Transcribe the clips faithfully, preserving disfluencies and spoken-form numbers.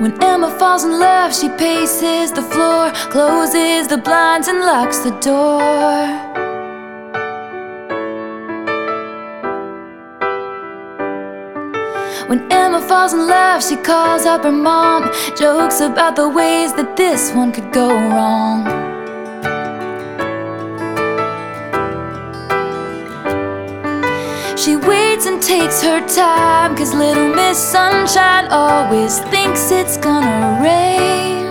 When Emma falls in love, she paces the floor, closes the blinds and locks the door. When Emma falls in love, she calls up her mom, jokes about the ways that this one could go wrong. She waits and takes her time, 'cause little Miss Sunshine always thinks it's gonna rain.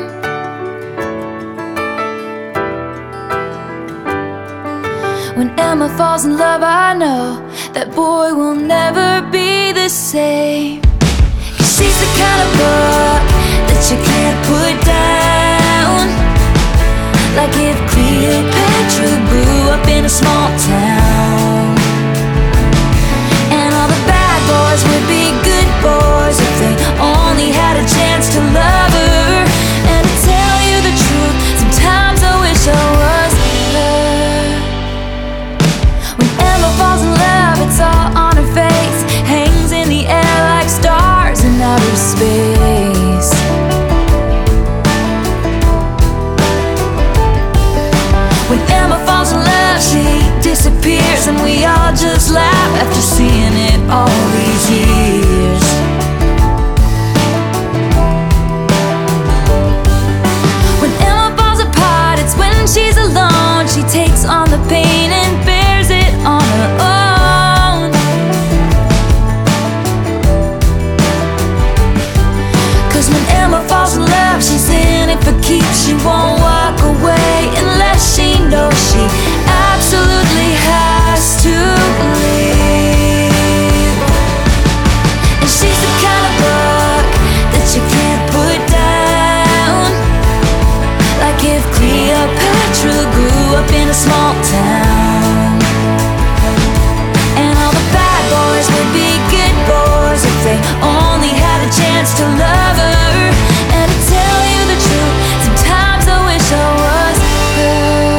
When Emma falls in love, I know that boy will never be the same. 'Cause she's the kind of book that you can't put down. Like if Cleopatra grew up in a small town, and all the bad boys would be good boys if they only had a chance to love her. And to tell you the truth, sometimes I wish I was her. When Emma falls in love, it's all on her face, hangs in the air like stars in outer space. When Emma falls in love, she disappears, and we all just laugh after seeing it all these years. When Emma falls apart, it's when she's alone. She takes on the pain and bears it on her own. 'Cause when Emma falls in love, she's in it for keeps. She won't walk away unless she knows she absolutely has to leave. And she's the kind of book that you can't put down. Like if Cleopatra grew up in a small town, and all the bad boys would be good boys if they only had a chance to love her. And to tell you the truth, sometimes I wish I was her.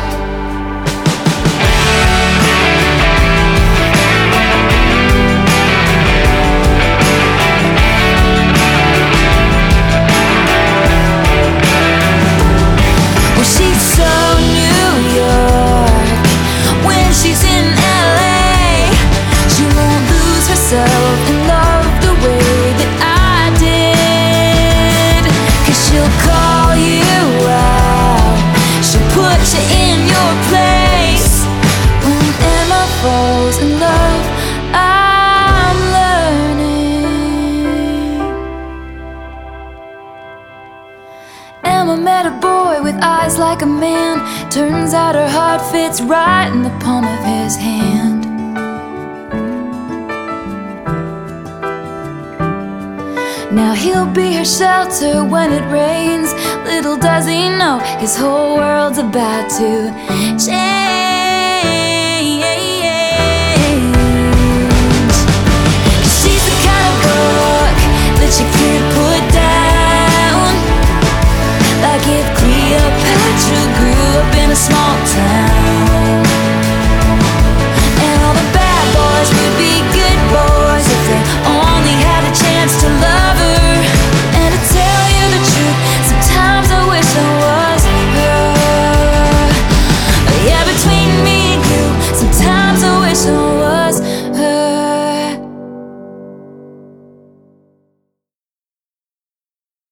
Well, she's so New York when she's in L A. She won't lose herself and love the way that I did. 'Cause she'll call you out, she'll put you in your place. When Emma falls in love, I'm learning. Emma met a boy with eyes like a man. Turns out her heart fits right in the palm of his hand. Now he'll be her shelter when it rains. Little does he know, his whole world's about to change. 'Cause she's the kind of book that you can't put down. Like if Cleopatra grew up in a small town,